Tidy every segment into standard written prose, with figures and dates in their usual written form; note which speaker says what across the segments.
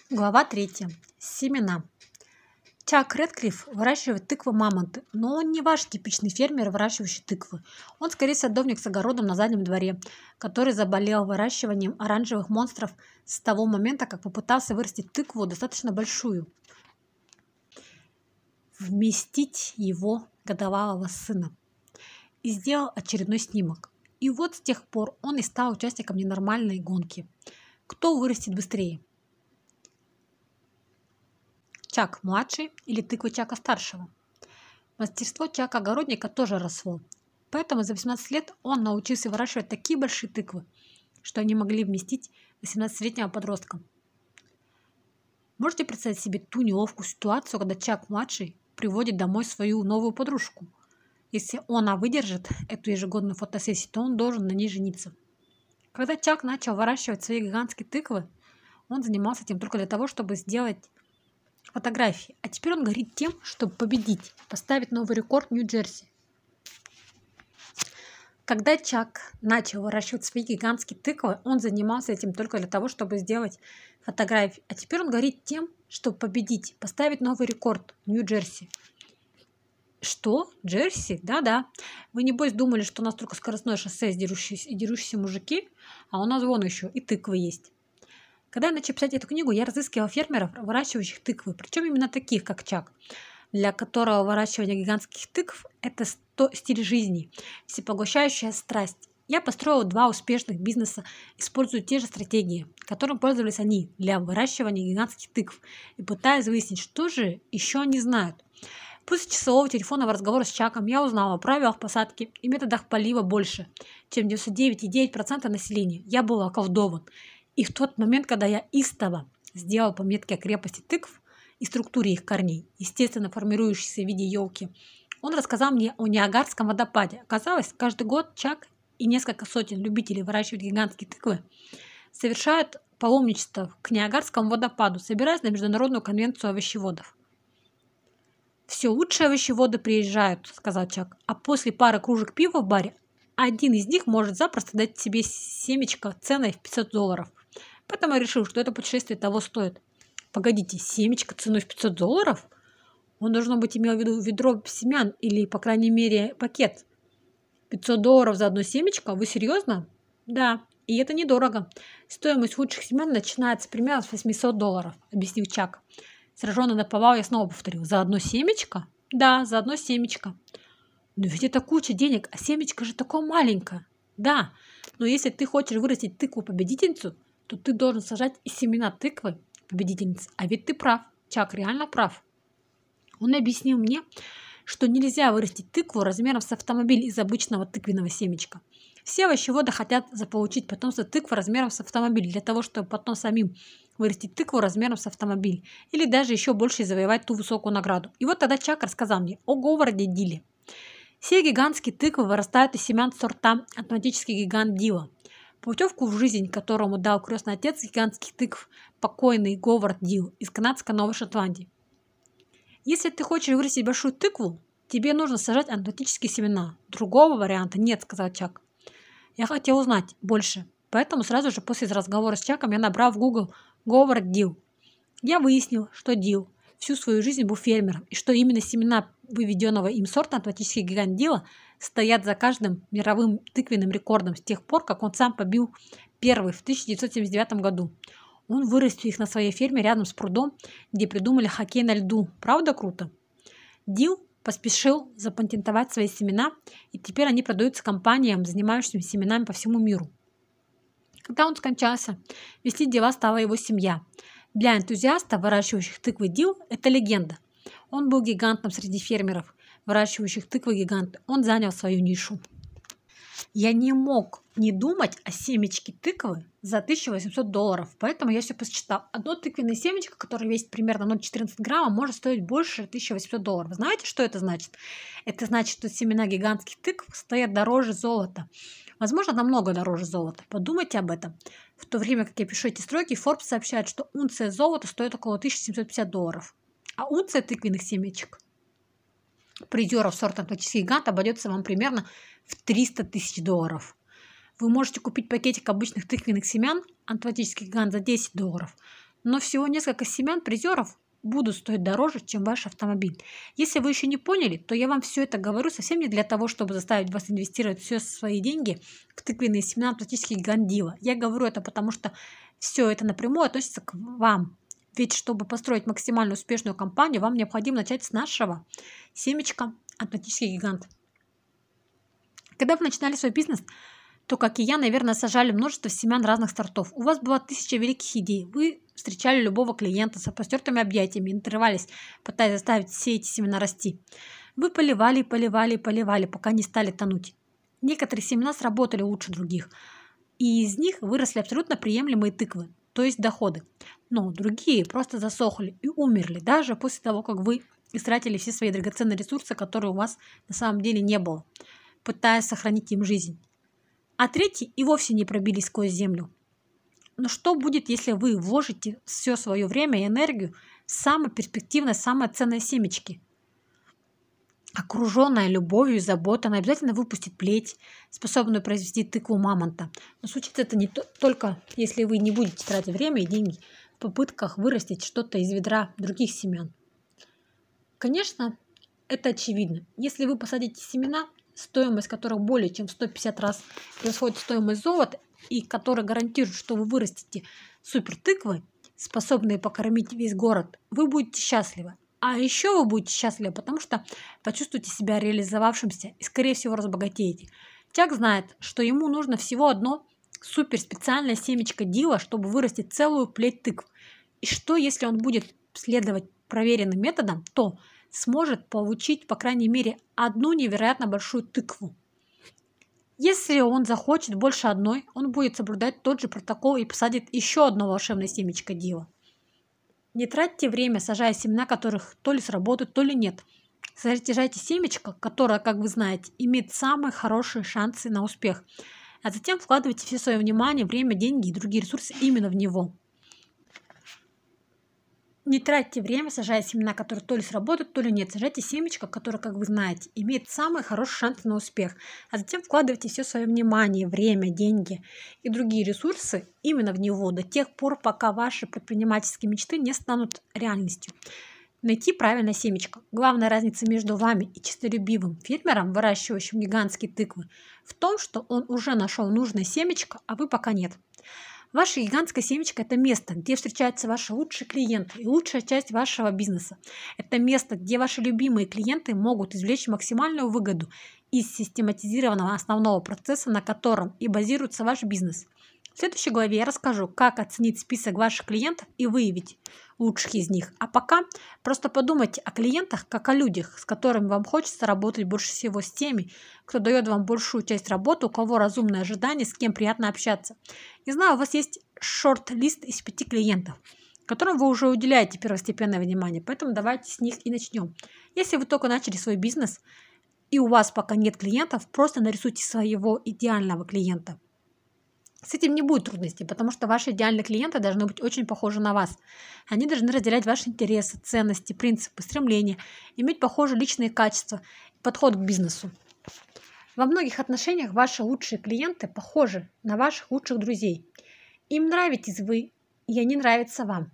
Speaker 1: Глава 3. Семена. Чак Рэдклифф выращивает тыквы мамонты, но он не ваш типичный фермер, выращивающий тыквы. Он скорее садовник с огородом на заднем дворе, который заболел выращиванием оранжевых монстров с того момента, как попытался вырастить тыкву достаточно большую, вместить его годовалого сына, и сделал очередной снимок. И вот с тех пор он и стал участником ненормальной гонки. Кто вырастет быстрее? Чак-младший или тыквы Чака-старшего. Мастерство Чака-огородника тоже росло, поэтому за 18 лет он научился выращивать такие большие тыквы, что они могли вместить 18-летнего подростка. Можете представить себе ту неловкую ситуацию, когда Чак-младший приводит домой свою новую подружку? Если она выдержит эту ежегодную фотосессию, то он должен на ней жениться. Когда Чак начал выращивать свои гигантские тыквы, он занимался этим только для того, чтобы сделать фотографии, а теперь он горит тем, чтобы победить, поставить новый рекорд в Нью-Джерси. Когда Чак начал выращивать свои гигантские тыквы, он занимался этим только для того, чтобы сделать фотографии, а теперь он горит тем, чтобы победить, поставить новый рекорд в Нью-Джерси. Что? Джерси? Да-да. Вы, небось, думали, что у нас только скоростное шоссе и дерущиеся мужики, а у нас вон еще и тыквы есть. Когда я начал писать эту книгу, я разыскивал фермеров, выращивающих тыквы, причем именно таких, как Чак, для которого выращивание гигантских тыкв – это стиль жизни, всепоглощающая страсть. Я построил 2 успешных бизнеса, используя те же стратегии, которым пользовались они для выращивания гигантских тыкв, и пытаясь выяснить, что же еще они знают. После часового телефонного разговора с Чаком я узнала о правилах посадки и методах полива больше, чем 99,9% населения. Я был околдован. И в тот момент, когда я истово сделал пометки о крепости тыкв и структуре их корней, естественно формирующейся в виде елки, он рассказал мне о Ниагарском водопаде. Оказалось, каждый год Чак и несколько сотен любителей выращивать гигантские тыквы совершают паломничество к Ниагарскому водопаду, собираясь на Международную конвенцию овощеводов. «Все лучшие овощеводы приезжают», — сказал Чак, «а после пары кружек пива в баре один из них может запросто дать себе семечко ценой в $500. Поэтому я решил, что это путешествие того стоит. Погодите, семечко ценой в $500? Он, должно быть, имел в виду ведро семян или, по крайней мере, пакет. $500 за одно семечко? Вы серьезно? Да, и это недорого. Стоимость лучших семян начинается примерно с $800, объяснил Чак. Сраженный наповал, я снова повторил. За одно семечко? Да, за одно семечко. Но ведь это куча денег, а семечко же такое маленькое. Да, но если ты хочешь вырастить тыкву-победительницу, то ты должен сажать и семена тыквы-победительницы. А ведь ты прав, Чак реально прав. Он объяснил мне, что нельзя вырастить тыкву размером с автомобиль из обычного тыквенного семечка. Все овощеводы хотят заполучить потомство тыквы размером с автомобиль, для того, чтобы потом самим вырастить тыкву размером с автомобиль, или даже еще больше завоевать ту высокую награду. И вот тогда Чак рассказал мне о Говарде Диле. Все гигантские тыквы вырастают из семян сорта атлантический гигант Дила. Путевку в жизнь, которому дал крестный отец гигантских тыкв, покойный Говард Дил из канадской Новой Шотландии. Если ты хочешь вырастить большую тыкву, тебе нужно сажать атлантические семена. Другого варианта нет, сказал Чак. Я хотел узнать больше, поэтому сразу же после разговора с Чаком я набрал в Google Говард Дил. Я выяснил, что Дил всю свою жизнь был фермером, и что именно семена выведенного им сорта атлантический гигант Дила стоят за каждым мировым тыквенным рекордом с тех пор, как он сам побил первый в 1979 году. Он вырастил их на своей ферме рядом с прудом, где придумали хоккей на льду. Правда круто? Дил поспешил запатентовать свои семена, и теперь они продаются компаниям, занимающимся семенами по всему миру. Когда он скончался, вести дела стала его семья. Для энтузиастов, выращивающих тыквы, Дил – это легенда. Он был гигантом среди фермеров, выращивающих тыквы-гиганты. Он занял свою нишу. Я не мог не думать о семечке тыквы за $1800, поэтому я все посчитал. Одно тыквенное семечко, которое весит примерно 0,14 грамма, может стоить больше $1800. Вы знаете, что это значит? Это значит, что семена гигантских тыкв стоят дороже золота. Возможно, намного дороже золота. Подумайте об этом. В то время, как я пишу эти строки, Forbes сообщает, что унция золота стоит около $1750. А унция тыквенных семечек призеров сорта атлантический гигант обойдется вам примерно в $300 000. Вы можете купить пакетик обычных тыквенных семян атлантический гигант за $10, Но всего несколько семян призеров будут стоить дороже, чем ваш автомобиль. Если вы еще не поняли, то я вам все это говорю совсем не для того, чтобы заставить вас инвестировать все свои деньги в тыквенные семена атлантических гандила. Я говорю это потому, что все это напрямую относится к вам. Ведь чтобы построить максимально успешную компанию, вам необходимо начать с нашего семечка Атлантический гигант. Когда вы начинали свой бизнес, то, как и я, наверное, сажали множество семян разных сортов. У вас было 1000 великих идей. Вы встречали любого клиента с распростертыми объятиями, надрывались, пытаясь заставить все эти семена расти. Вы поливали, поливали, поливали, пока не стали тонуть. Некоторые семена сработали лучше других, и из них выросли абсолютно приемлемые тыквы, то есть доходы. Но другие просто засохли и умерли, даже после того, как вы истратили все свои драгоценные ресурсы, которые у вас на самом деле не было, пытаясь сохранить им жизнь. А третьи и вовсе не пробились сквозь землю. Но что будет, если вы вложите все свое время и энергию в самое перспективное, самое ценное семечки? Окруженная любовью и заботой, она обязательно выпустит плеть, способную произвести тыкву мамонта. Но случится это не только, если вы не будете тратить время и деньги в попытках вырастить что-то из ведра других семян. Конечно, это очевидно. Если вы посадите семена, стоимость которых более чем в 150 раз превосходит стоимость золота, и которые гарантируют, что вы вырастите супертыквы, способные покормить весь город, вы будете счастливы. А еще вы будете счастливы, потому что почувствуете себя реализовавшимся и, скорее всего, разбогатеете. Чак знает, что ему нужно всего одно суперспециальное семечко дила, чтобы вырастить целую плеть тыкв. И что, если он будет следовать проверенным методам, то сможет получить, по крайней мере, одну невероятно большую тыкву. Если он захочет больше одной, он будет соблюдать тот же протокол и посадит еще одно волшебное семечко дила. Не тратьте время, сажая семена, которых то ли сработают, то ли нет. Сажайте семечко, которое, как вы знаете, имеет самые хорошие шансы на успех. А затем вкладывайте все свое внимание, время, деньги и другие ресурсы именно в него. Не тратьте время, сажая семена, которые то ли сработают, то ли нет. Сажайте семечко, которое, как вы знаете, имеет самые хорошие шансы на успех. А затем вкладывайте все свое внимание, время, деньги и другие ресурсы именно в него до тех пор, пока ваши предпринимательские мечты не станут реальностью. Найти правильное семечко. Главная разница между вами и честолюбивым фермером, выращивающим гигантские тыквы, в том, что он уже нашел нужное семечко, а вы пока нет. Ваше гигантское семечко – это место, где встречаются ваши лучшие клиенты и лучшая часть вашего бизнеса. Это место, где ваши любимые клиенты могут извлечь максимальную выгоду из систематизированного основного процесса, на котором и базируется ваш бизнес. В следующей главе я расскажу, как оценить список ваших клиентов и выявить лучших из них. А пока просто подумайте о клиентах, как о людях, с которыми вам хочется работать больше всего, с теми, кто дает вам большую часть работы, у кого разумное ожидание, с кем приятно общаться. Не знаю, у вас есть шорт-лист из 5 клиентов, которым вы уже уделяете первостепенное внимание, поэтому давайте с них и начнем. Если вы только начали свой бизнес и у вас пока нет клиентов, просто нарисуйте своего идеального клиента. С этим не будет трудностей, потому что ваши идеальные клиенты должны быть очень похожи на вас. Они должны разделять ваши интересы, ценности, принципы, стремления, иметь похожие личные качества и подход к бизнесу. Во многих отношениях ваши лучшие клиенты похожи на ваших лучших друзей. Им нравитесь вы, и они нравятся вам.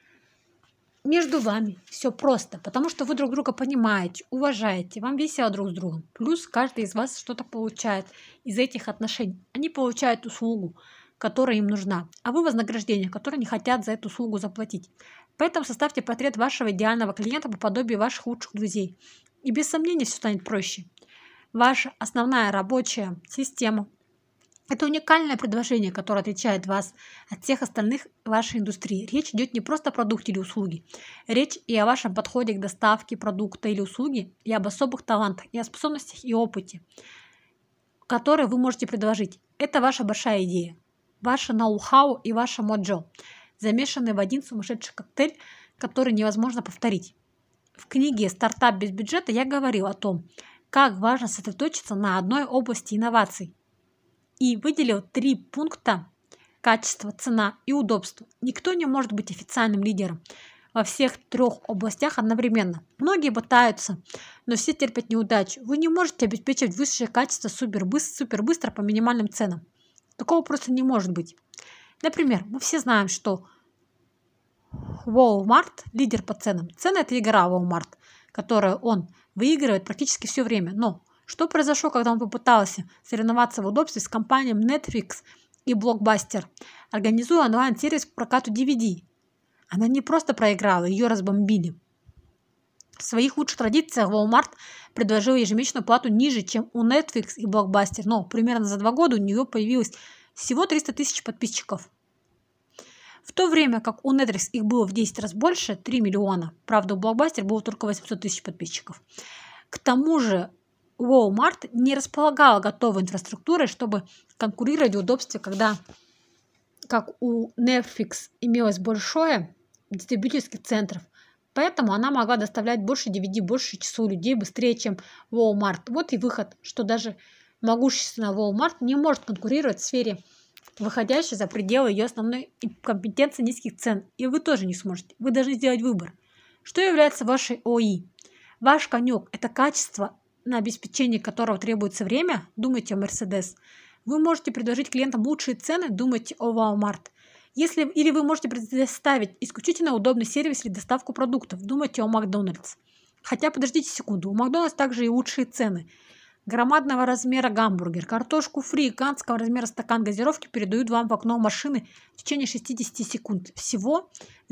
Speaker 1: Между вами все просто, потому что вы друг друга понимаете, уважаете, вам весело друг с другом. Плюс каждый из вас что-то получает из этих отношений. Они получают услугу, которая им нужна, а вы вознаграждение, которое не хотят за эту услугу заплатить. Поэтому составьте портрет вашего идеального клиента по подобию ваших лучших друзей. И без сомнения все станет проще. Ваша основная рабочая система – это уникальное предложение, которое отличает вас от всех остальных в вашей индустрии. Речь идет не просто о продукте или услуге. Речь и о вашем подходе к доставке продукта или услуги, и об особых талантах, и о способностях и опыте, которые вы можете предложить. Это ваша большая идея, ваше ноу-хау и ваше моджо, замешанные в один сумасшедший коктейль, который невозможно повторить. В книге «Стартап без бюджета» я говорил о том, как важно сосредоточиться на одной области инноваций. И выделил 3 пункта: качество, цена и удобство. Никто не может быть официальным лидером во всех 3 областях одновременно. Многие пытаются, но все терпят неудачу. Вы не можете обеспечивать высшее качество супербыстро по минимальным ценам. Такого просто не может быть. Например, мы все знаем, что Walmart – лидер по ценам. Цены – это игра Walmart, которую он выигрывает практически все время. Но что произошло, когда он попытался соревноваться в удобстве с компаниями Netflix и Blockbuster, организуя онлайн-сервис по прокату DVD? Она не просто проиграла, ее разбомбили. В своих лучших традициях Walmart предложил ежемесячную плату ниже, чем у Netflix и Blockbuster, но примерно за 2 года у нее появилось всего 300 тысяч подписчиков. В то время как у Netflix их было в 10 раз больше, 3 миллиона, правда у Blockbuster было только 800 тысяч подписчиков. К тому же Walmart не располагала готовой инфраструктурой, чтобы конкурировать в удобстве, когда, как у Netflix, имелось большое дистрибьюторских центров. Поэтому она могла доставлять больше DVD, больше числу людей быстрее, чем Walmart. Вот и выход, что даже могущественная Walmart не может конкурировать в сфере, выходящей за пределы ее основной компетенции низких цен. И вы тоже не сможете. Вы должны сделать выбор. Что является вашей ОИ? Ваш конек – это качество, на обеспечение которого требуется время? Думайте о Mercedes. Вы можете предложить клиентам лучшие цены? Думайте о Walmart. Или вы можете предоставить исключительно удобный сервис или доставку продуктов. Думайте о Макдональдс. Хотя подождите секунду, у Макдональдс также и лучшие цены. Громадного размера гамбургер, картошку фри, гигантского размера стакан газировки передают вам в окно машины в течение 60 секунд. Всего за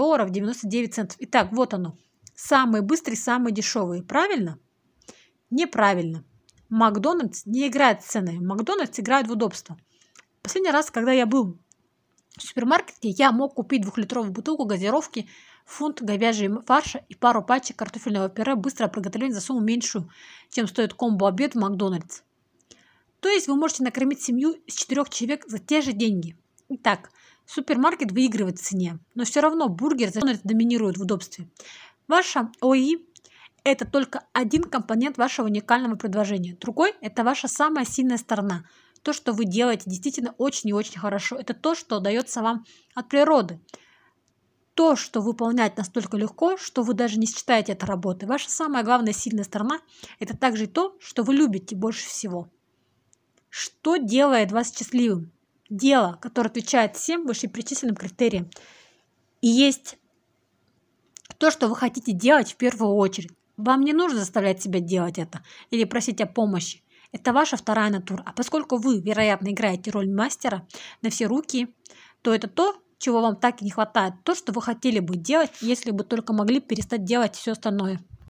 Speaker 1: $7.99. Итак, вот оно. Самые быстрые, самые дешевые. Правильно? Неправильно. Макдональдс не играет с ценой. Макдональдс играет в удобство. Последний раз, когда я был в супермаркете, я мог купить 2-литровую бутылку газировки, фунт говяжьего фарша и пару пачек картофельного пюре быстрого приготовления за сумму меньшую, чем стоит комбо-обед в Макдональдс. То есть вы можете накормить семью из 4 человек за те же деньги. Итак, супермаркет выигрывает в цене, но все равно бургер доминирует в удобстве. Ваша ОИ – это только один компонент вашего уникального предложения. Другой – это ваша самая сильная сторона. То, что вы делаете действительно очень и очень хорошо. Это то, что дается вам от природы. То, что выполнять настолько легко, что вы даже не считаете это работой. Ваша самая главная сильная сторона – это также и то, что вы любите больше всего. Что делает вас счастливым? Дело, которое отвечает всем вышеперечисленным критериям. И есть то, что вы хотите делать в первую очередь. Вам не нужно заставлять себя делать это или просить о помощи. Это ваша вторая натура. А поскольку вы, вероятно, играете роль мастера на все руки, то это то, чего вам так и не хватает. То, что вы хотели бы делать, если бы только могли перестать делать все остальное.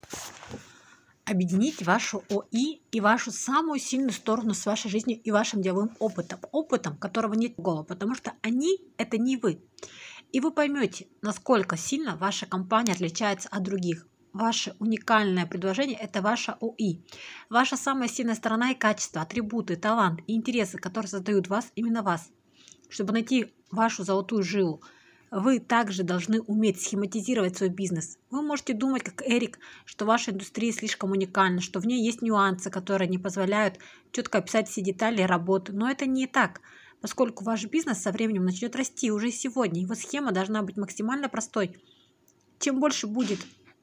Speaker 1: Объедините вашу ОИ и вашу самую сильную сторону с вашей жизнью и вашим деловым опытом. Опытом, которого нет в голову, потому что они – это не вы. И вы поймете, насколько сильно ваша компания отличается от других. Ваше уникальное предложение – это ваша ОИ. Ваша самая сильная сторона и качество, атрибуты, талант и интересы, которые создают вас, именно вас. Чтобы найти вашу золотую жилу, вы также должны уметь схематизировать свой бизнес. Вы можете думать, как Эрик, что ваша индустрия слишком уникальна, что в ней есть нюансы, которые не позволяют четко описать все детали работы. Но это не так, поскольку ваш бизнес со временем начнет расти уже сегодня. Его схема должна быть максимально простой. Чем больше будет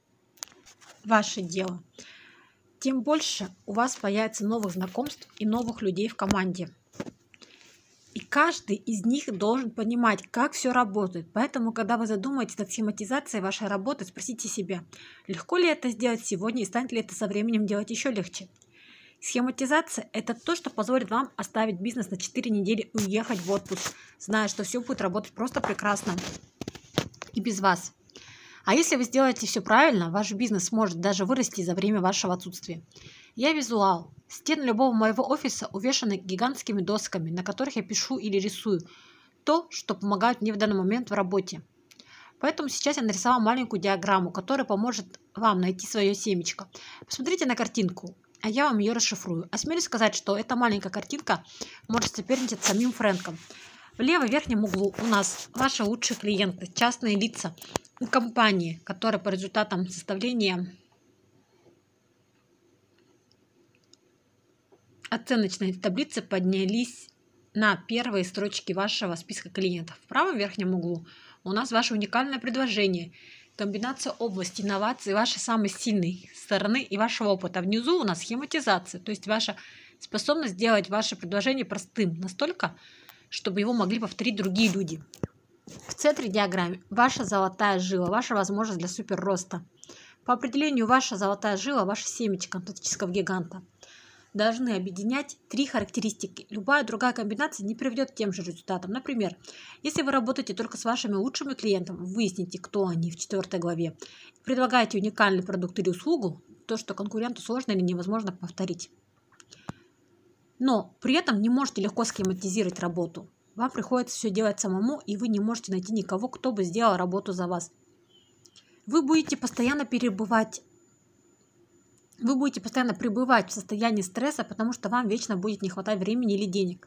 Speaker 1: ваше дело, тем больше у вас появится новых знакомств и новых людей в команде. И каждый из них должен понимать, как все работает. Поэтому, когда вы задумаетесь над схематизацией вашей работы, спросите себя, легко ли это сделать сегодня и станет ли это со временем делать еще легче. Схематизация – это то, что позволит вам оставить бизнес на 4 недели и уехать в отпуск, зная, что все будет работать просто прекрасно и без вас. А если вы сделаете все правильно, ваш бизнес может даже вырасти за время вашего отсутствия. Я визуал. Стены любого моего офиса увешаны гигантскими досками, на которых я пишу или рисую то, что помогает мне в данный момент в работе. Поэтому сейчас я нарисовала маленькую диаграмму, которая поможет вам найти свое семечко. Посмотрите на картинку, а я вам ее расшифрую. Осмелюсь сказать, что эта маленькая картинка может соперничать с самим Фрэнком. В левом верхнем углу у нас ваши лучшие клиенты, частные лица, компании, которые по результатам составления оценочной таблицы поднялись на первые строчки вашего списка клиентов. В правом верхнем углу у нас ваше уникальное предложение, комбинация области инноваций, вашей самой сильной стороны и вашего опыта. Внизу у нас схематизация, то есть ваша способность сделать ваше предложение простым настолько, чтобы его могли повторить другие люди. В центре диаграммы ваша золотая жила, ваша возможность для суперроста. По определению ваша золотая жила, ваше семечко атлантического гиганта должны объединять 3 характеристики. Любая другая комбинация не приведет к тем же результатам. Например, если вы работаете только с вашими лучшими клиентами, выясните, кто они в 4 главе, предлагаете уникальный продукт или услугу, то, что конкуренту сложно или невозможно повторить. Но при этом не можете легко схематизировать работу. Вам приходится все делать самому, и вы не можете найти никого, кто бы сделал работу за вас. Вы будете постоянно пребывать в состоянии стресса, потому что вам вечно будет не хватать времени или денег.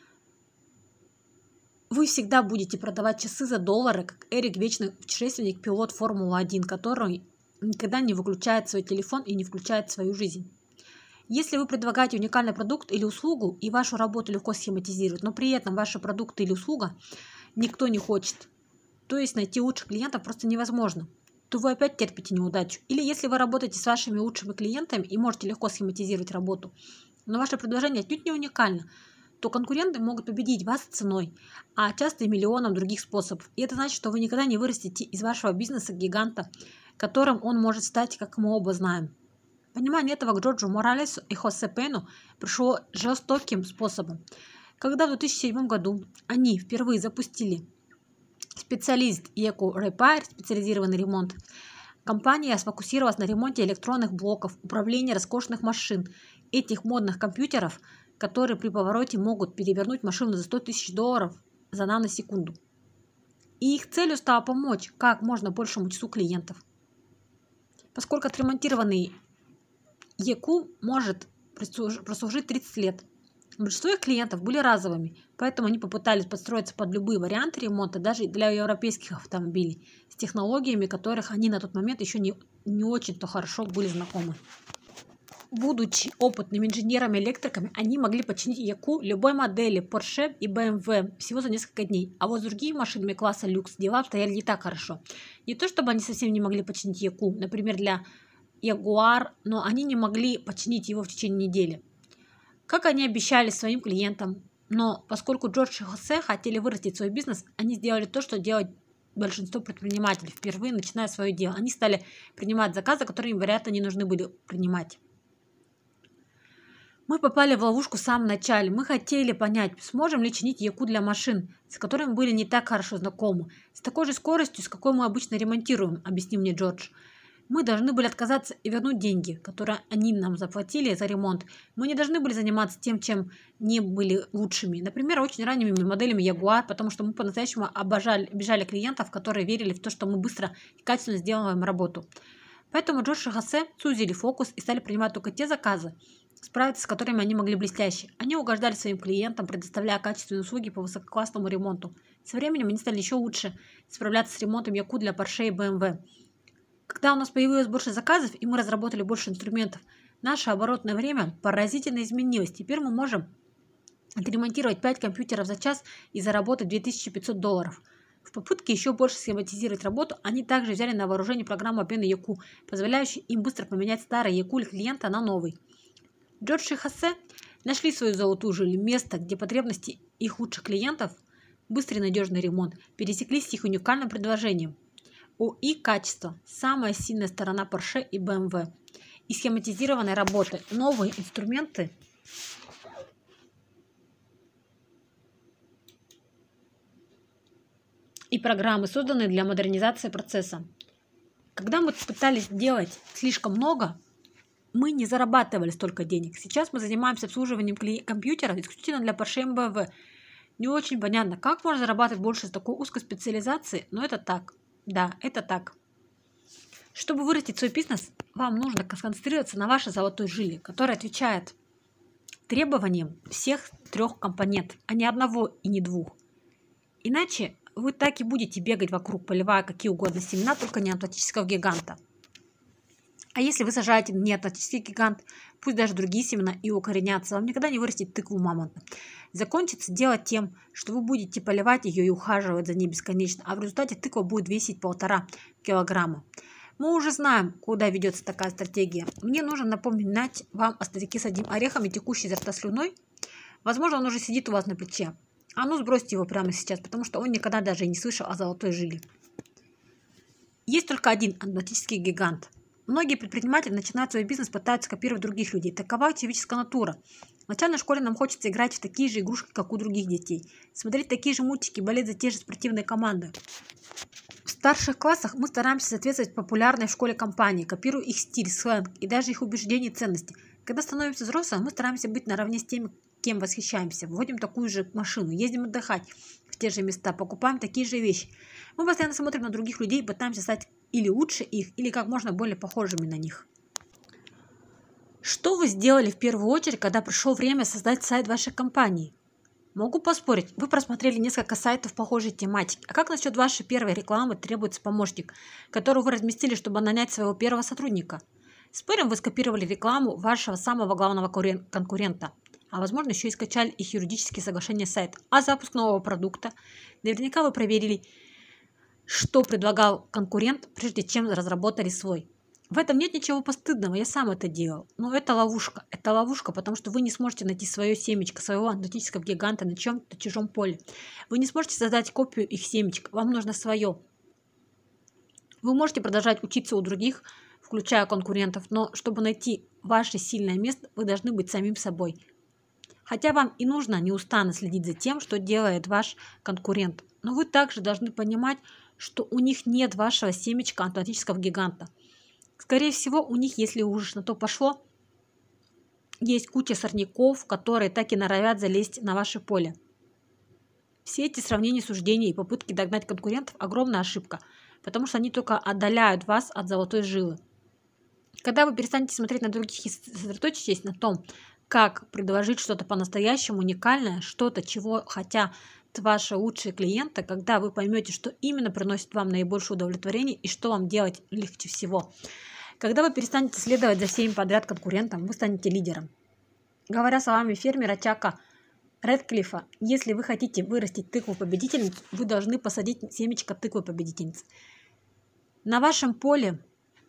Speaker 1: Вы всегда будете продавать часы за доллары, как Эрик, вечный путешественник, пилот Формулы-1, который никогда не выключает свой телефон и не включает свою жизнь. Если вы предлагаете уникальный продукт или услугу, и вашу работу легко схематизировать, но при этом ваши продукты или услуга никто не хочет, то есть найти лучших клиентов просто невозможно, то вы опять терпите неудачу. Или если вы работаете с вашими лучшими клиентами и можете легко схематизировать работу, но ваше предложение отнюдь не уникально, то конкуренты могут победить вас ценой, а часто и миллионом других способов. И это значит, что вы никогда не вырастете из вашего бизнеса гиганта, которым он может стать, как мы оба знаем. Понимание этого к Джорджу Моралесу и Хосе Пену пришло жестоким способом. Когда в 2007 году они впервые запустили специалист Eco Repair, специализированный ремонт, компания сфокусировалась на ремонте электронных блоков, управлении роскошных машин, этих модных компьютеров, которые при повороте могут перевернуть машину за $100 000 за наносекунду. И их целью стало помочь как можно большему числу клиентов. Поскольку отремонтированный EQ может прослужить 30 лет. Большинство их клиентов были разовыми, поэтому они попытались подстроиться под любые варианты ремонта, даже для европейских автомобилей, с технологиями которых они на тот момент еще не очень-то хорошо были знакомы. Будучи опытными инженерами-электриками, они могли починить EQ любой модели Porsche и BMW всего за несколько дней, а вот с другими машинами класса люкс дела обстояли не так хорошо. Не то чтобы они совсем не могли починить EQ, например, для Ягуар, но они не могли починить его в течение недели, как они обещали своим клиентам. Но поскольку Джордж и Хосе хотели вырастить свой бизнес, они сделали то, что делают большинство предпринимателей, впервые начиная свое дело. Они стали принимать заказы, которые им, вероятно, не нужны были принимать. Мы попали в ловушку в самом начале. Мы хотели понять, сможем ли чинить EQ для машин, с которыми были не так хорошо знакомы, с такой же скоростью, с какой мы обычно ремонтируем, объяснил мне Джордж. Мы должны были отказаться и вернуть деньги, которые они нам заплатили за ремонт. Мы не должны были заниматься тем, чем не были лучшими. Например, очень ранними моделями Jaguar, потому что мы по-настоящему обижали клиентов, которые верили в то, что мы быстро и качественно сделаем работу. Поэтому Джордж и Хосе сузили фокус и стали принимать только те заказы, справиться с которыми они могли блестяще. Они угождали своим клиентам, предоставляя качественные услуги по высококлассному ремонту. Со временем они стали еще лучше справляться с ремонтом EQ для Porsche и BMW. Когда у нас появилось больше заказов и мы разработали больше инструментов, наше оборотное время поразительно изменилось. Теперь мы можем отремонтировать 5 компьютеров за час и заработать $2500. В попытке еще больше схематизировать работу, они также взяли на вооружение программу обмена EQ, позволяющую им быстро поменять старый EQ клиента на новый. Джордж и Хосе нашли свою золотую жилу, место, где потребности их лучших клиентов, быстрый и надежный ремонт, пересеклись с их уникальным предложением. ОИ качество – самая сильная сторона Porsche и BMW. И схематизированной работы, новые инструменты и программы, созданные для модернизации процесса. Когда мы пытались делать слишком много, мы не зарабатывали столько денег. Сейчас мы занимаемся обслуживанием компьютеров исключительно для Porsche и BMW. Не очень понятно, как можно зарабатывать больше с такой узкой специализацией, но это так. Да, это так. Чтобы вырастить свой бизнес, вам нужно сконцентрироваться на вашей золотой жиле, которая отвечает требованиям всех 3 компонентов, а не одного и не 2. Иначе вы так и будете бегать вокруг, поливая какие угодно семена, только не атлантического гиганта. А если вы сажаете не атлантический гигант, пусть даже другие семена и укоренятся, вам никогда не вырастет тыкву мамонта. Закончится дело тем, что вы будете поливать ее и ухаживать за ней бесконечно, а в результате тыква будет весить 1,5 килограмма. Мы уже знаем, куда ведется такая стратегия. Мне нужно напоминать вам о старике с одним орехом и текущей изо рта слюной. Возможно, он уже сидит у вас на плече. А ну сбросьте его прямо сейчас, потому что он никогда даже и не слышал о золотой жиле. Есть только один атлантический гигант. Многие предприниматели начинают свой бизнес, пытаются копировать других людей. Такова человеческая натура. В начальной школе нам хочется играть в такие же игрушки, как у других детей. Смотреть такие же мультики, болеть за те же спортивные команды. В старших классах мы стараемся соответствовать популярной в школе компании, копируя их стиль, сленг и даже их убеждения и ценности. Когда становимся взрослыми, мы стараемся быть наравне с теми, кем восхищаемся. Вводим такую же машину, ездим отдыхать в те же места, покупаем такие же вещи. Мы постоянно смотрим на других людей и пытаемся стать или лучше их, или как можно более похожими на них. Что вы сделали в первую очередь, когда пришло время создать сайт вашей компании? Могу поспорить, вы просмотрели несколько сайтов похожей тематики. А как насчет вашей первой рекламы требуется помощник, которого вы разместили, чтобы нанять своего первого сотрудника? Спорим, вы скопировали рекламу вашего самого главного конкурента, а возможно еще и скачали их юридические соглашения сайта. А запуск нового продукта? Наверняка вы проверили, что предлагал конкурент, прежде чем разработали свой. В этом нет ничего постыдного, я сам это делал. Но это ловушка. Это ловушка, потому что вы не сможете найти свое семечко, своего атлантического гиганта на чем-то чужом поле. Вы не сможете создать копию их семечка, вам нужно свое. Вы можете продолжать учиться у других, включая конкурентов, но чтобы найти ваше сильное место, вы должны быть самим собой. Хотя вам и нужно неустанно следить за тем, что делает ваш конкурент. Но вы также должны понимать, что у них нет вашего семечка атлантического гиганта. Скорее всего, у них, если уж на то пошло, есть куча сорняков, которые так и норовят залезть на ваше поле. Все эти сравнения, суждения и попытки догнать конкурентов – огромная ошибка, потому что они только отдаляют вас от золотой жилы. Когда вы перестанете смотреть на других и сосредоточитесь на том, как предложить что-то по-настоящему уникальное, что-то, чего хотят ваши лучшие клиенты, когда вы поймете, что именно приносит вам наибольшее удовлетворение и что вам делать легче всего. Когда вы перестанете следовать за всеми подряд конкурентам, вы станете лидером. Говоря словами фермера Чака Рэдклиффа, если вы хотите вырастить тыкву-победительницу, вы должны посадить семечко тыквы-победительницы. На вашем поле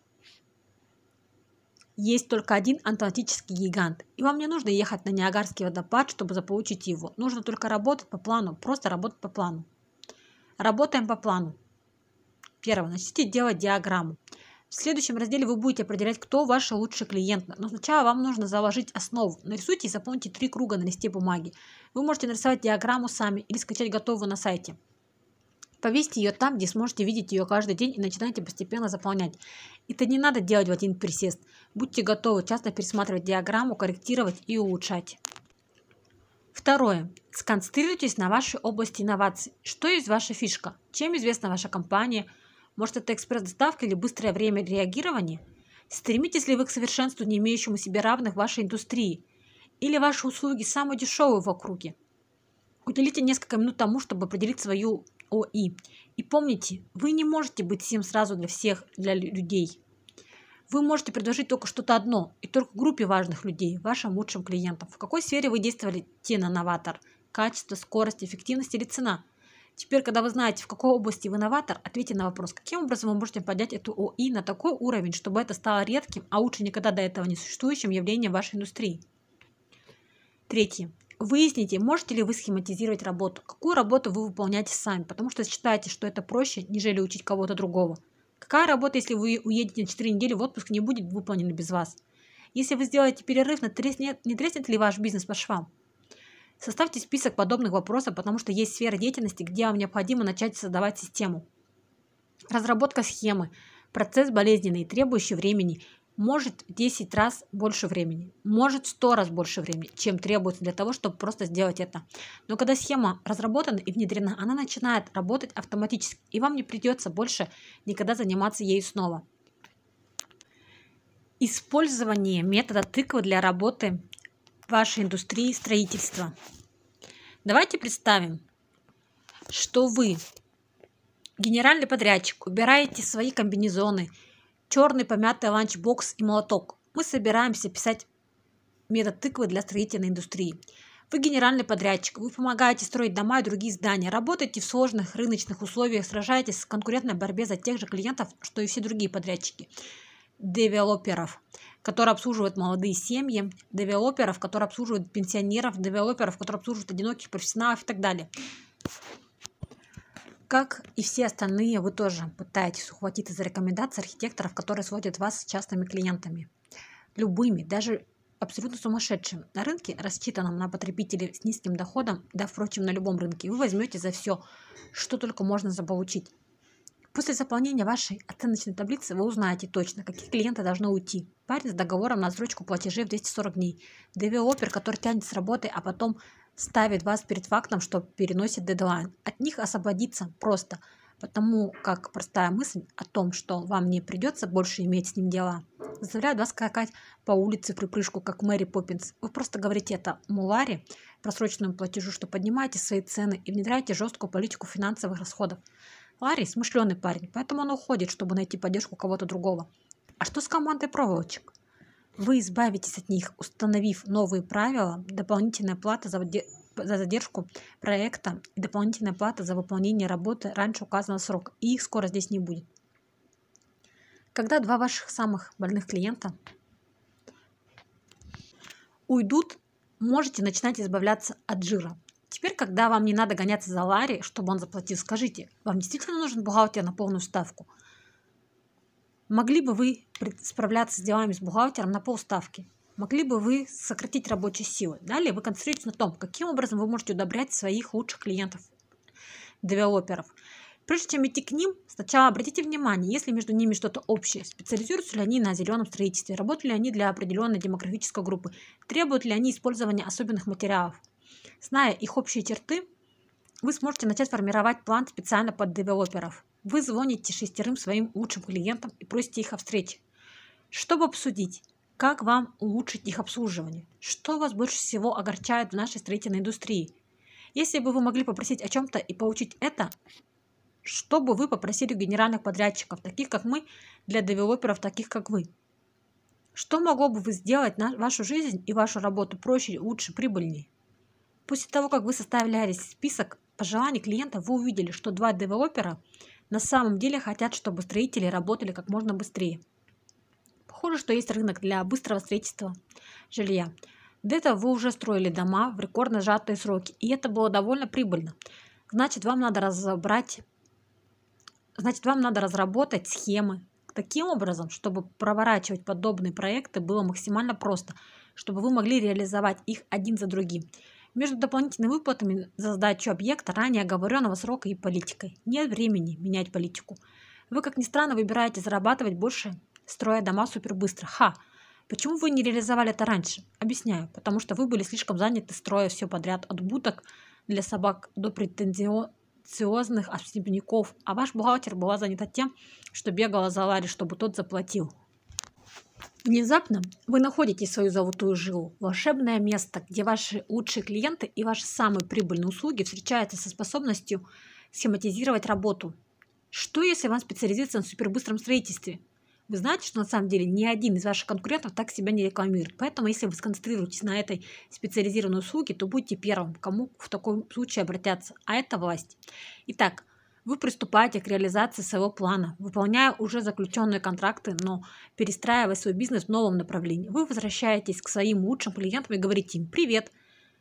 Speaker 1: есть только один атлантический гигант, и вам не нужно ехать на Ниагарский водопад, чтобы заполучить его. Нужно только работать по плану, просто работать по плану. Работаем по плану. Первое. Начните делать диаграмму. В следующем разделе вы будете определять, кто ваш лучший клиент. Но сначала вам нужно заложить основу. Нарисуйте и заполните 3 круга на листе бумаги. Вы можете нарисовать диаграмму сами или скачать готовую на сайте. Повесьте ее там, где сможете видеть ее каждый день, и начинайте постепенно заполнять. Это не надо делать в один присест. Будьте готовы часто пересматривать диаграмму, корректировать и улучшать. Второе. Сконцентрируйтесь на вашей области инноваций. Что есть ваша фишка? Чем известна ваша компания? Может, это экспресс-доставка или быстрое время реагирования? Стремитесь ли вы к совершенству, не имеющему себе равных в вашей индустрии? Или ваши услуги самые дешевые в округе? Уделите несколько минут тому, чтобы определить свою ОИ. И помните, вы не можете быть всем сразу для всех, для людей. Вы можете предложить только что-то одно, и только группе важных людей, вашим лучшим клиентам. В какой сфере вы действовали на новатор? Качество, скорость, эффективность или цена? Теперь, когда вы знаете, в какой области вы новатор, ответьте на вопрос, каким образом вы можете поднять эту ОИ на такой уровень, чтобы это стало редким, а лучше никогда до этого не существующим явлением вашей индустрии. Третье. Выясните, можете ли вы схематизировать работу. Какую работу вы выполняете сами, потому что считаете, что это проще, нежели учить кого-то другого. Какая работа, если вы уедете на 4 недели в отпуск, не будет выполнена без вас? Если вы сделаете перерыв, не треснет ли ваш бизнес по швам? Составьте список подобных вопросов, потому что есть сферы деятельности, где вам необходимо начать создавать систему. Разработка схемы. Процесс болезненный, требующий времени. Может 10 раз больше времени, может 100 раз больше времени, чем требуется для того, чтобы просто сделать это. Но когда схема разработана и внедрена, она начинает работать автоматически, и вам не придется больше никогда заниматься ею снова. Использование метода тыквы для работы в вашей индустрии строительства. Давайте представим, что вы, генеральный подрядчик, убираете свои комбинезоны, черный помятый ланчбокс и молоток. Мы собираемся писать метод тыквы для строительной индустрии. Вы генеральный подрядчик, вы помогаете строить дома и другие здания, работаете в сложных рыночных условиях, сражаетесь в конкурентной борьбе за тех же клиентов, что и все другие подрядчики. девелоперов, которые обслуживают молодые семьи, девелоперов, которые обслуживают пенсионеров, девелоперов, которые обслуживают одиноких профессионалов и так далее. Как и все остальные, вы тоже пытаетесь ухватиться за рекомендации архитекторов, которые сводят вас с частными клиентами. Любыми, даже абсолютно сумасшедшими. На рынке, рассчитанном на потребителей с низким доходом, да, впрочем, на любом рынке, вы возьмете за все, что только можно заполучить. После заполнения вашей оценочной таблицы вы узнаете точно, какие клиенты должны уйти. Парень с договором на отсрочку платежей в 240 дней. Девелопер, который тянет с работы, а потом ставит вас перед фактом, что переносит дедлайн. От них освободиться просто, потому как простая мысль о том, что вам не придется больше иметь с ним дела, заставляет вас скакать по улице в припрыжку, как Мэри Поппинс. Вы просто говорите это Муларе, просроченному платежу, что поднимаете свои цены и внедряете жесткую политику финансовых расходов. Ларри смышленый парень, поэтому он уходит, чтобы найти поддержку кого-то другого. А что с командой проволочек? Вы избавитесь от них, установив новые правила, дополнительная плата за задержку проекта и дополнительная плата за выполнение работы раньше указанного срока, и их скоро здесь не будет. Когда два ваших самых больных клиента уйдут, можете начинать избавляться от жира. Теперь, когда вам не надо гоняться за Ларри, чтобы он заплатил, скажите, вам действительно нужен бухгалтер на полную ставку? Могли бы вы справляться с делами с бухгалтером на полставки? Могли бы вы сократить рабочие силы? Далее вы концентрируетесь на том, каким образом вы можете удобрять своих лучших клиентов, девелоперов. Прежде чем идти к ним, сначала обратите внимание, есть ли между ними что-то общее, специализируются ли они на зеленом строительстве, работают ли они для определенной демографической группы, требуют ли они использования особенных материалов. Зная их общие черты, вы сможете начать формировать план специально под девелоперов. Вы звоните 6 своим лучшим клиентам и просите их о встрече, чтобы обсудить, как вам улучшить их обслуживание, что вас больше всего огорчает в нашей строительной индустрии. Если бы вы могли попросить о чем-то и получить это, что бы вы попросили у генеральных подрядчиков, таких как мы, для девелоперов, таких как вы? Что могло бы вы сделать вашу жизнь и вашу работу проще, лучше, прибыльнее? После того, как вы составляли список пожеланий клиента, вы увидели, что два девелопера на самом деле хотят, чтобы строители работали как можно быстрее. Похоже, что есть рынок для быстрого строительства жилья. До этого вы уже строили дома в рекордно сжатые сроки, и это было довольно прибыльно. Значит, вам надо разработать схемы таким образом, чтобы проворачивать подобные проекты было максимально просто, чтобы вы могли реализовать их один за другим. Между дополнительными выплатами за сдачу объекта, ранее оговоренного срока и политикой. Нет времени менять политику. Вы, как ни странно, выбираете зарабатывать больше, строя дома супербыстро. Почему вы не реализовали это раньше? Объясняю. Потому что вы были слишком заняты, строя все подряд, от будок для собак до претенциозных особняков, а ваш бухгалтер была занята тем, что бегала за Ларри, чтобы тот заплатил. Внезапно вы находите свою золотую жилу, волшебное место, где ваши лучшие клиенты и ваши самые прибыльные услуги встречаются со способностью схематизировать работу. Что, если вам специализируется на супербыстром строительстве? Вы знаете, что на самом деле ни один из ваших конкурентов так себя не рекламирует. Поэтому, если вы сконцентрируетесь на этой специализированной услуге, то будьте первым, кому в таком случае обратятся. А это власть. Итак, вы приступаете к реализации своего плана, выполняя уже заключенные контракты, но перестраивая свой бизнес в новом направлении. Вы возвращаетесь к своим лучшим клиентам и говорите им: «Привет!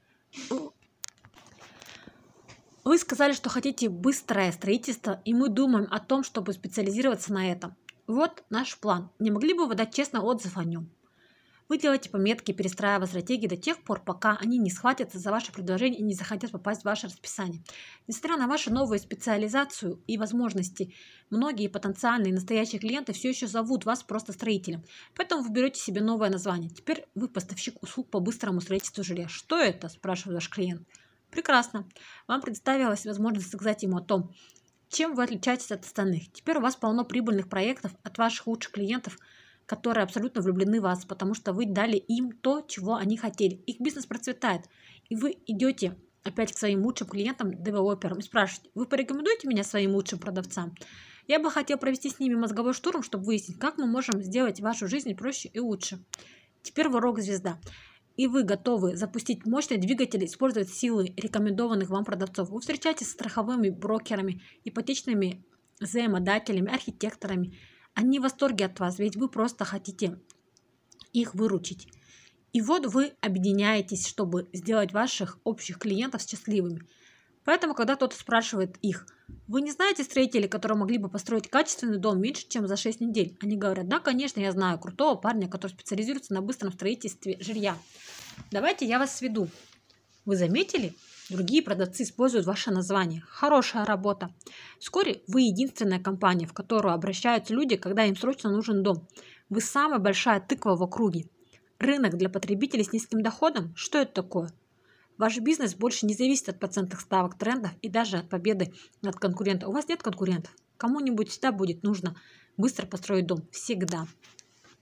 Speaker 1: Вы сказали, что хотите быстрое строительство, и мы думаем о том, чтобы специализироваться на этом. Вот наш план. Не могли бы вы дать честный отзыв о нем?» Вы делаете пометки, перестраивая стратегии до тех пор, пока они не схватятся за ваше предложение и не захотят попасть в ваше расписание. Несмотря на вашу новую специализацию и возможности, многие потенциальные настоящие клиенты все еще зовут вас просто строителем. Поэтому вы берете себе новое название. Теперь вы поставщик услуг по быстрому строительству жилья. Что это? Спрашивает ваш клиент. Прекрасно. Вам представилась возможность сказать ему о том, чем вы отличаетесь от остальных. Теперь у вас полно прибыльных проектов от ваших лучших клиентов, которые абсолютно влюблены в вас, потому что вы дали им то, чего они хотели. Их бизнес процветает. И вы идете опять к своим лучшим клиентам, девелоперам, и спрашиваете: вы порекомендуете меня своим лучшим продавцам? Я бы хотел провести с ними мозговой штурм, чтобы выяснить, как мы можем сделать вашу жизнь проще и лучше. Теперь вы рок-звезда. И вы готовы запустить мощный двигатель, использовать силы рекомендованных вам продавцов. Вы встречаетесь с страховыми брокерами, ипотечными взаимодателями, архитекторами, Они в восторге от вас, ведь вы просто хотите их выручить. И вот вы объединяетесь, чтобы сделать ваших общих клиентов счастливыми. Поэтому, когда кто-то спрашивает их: вы не знаете строителей, которые могли бы построить качественный дом меньше, чем за 6 недель? Они говорят: да, конечно, я знаю крутого парня, который специализируется на быстром строительстве жилья. Давайте я вас сведу. Вы заметили? Другие продавцы используют ваше название. Хорошая работа. Вскоре вы единственная компания, в которую обращаются люди, когда им срочно нужен дом. Вы самая большая тыква в округе. Рынок для потребителей с низким доходом? Что это такое? Ваш бизнес больше не зависит от процентных ставок, трендов и даже от победы над конкурентом. У вас нет конкурентов. Кому-нибудь всегда будет нужно быстро построить дом. Всегда.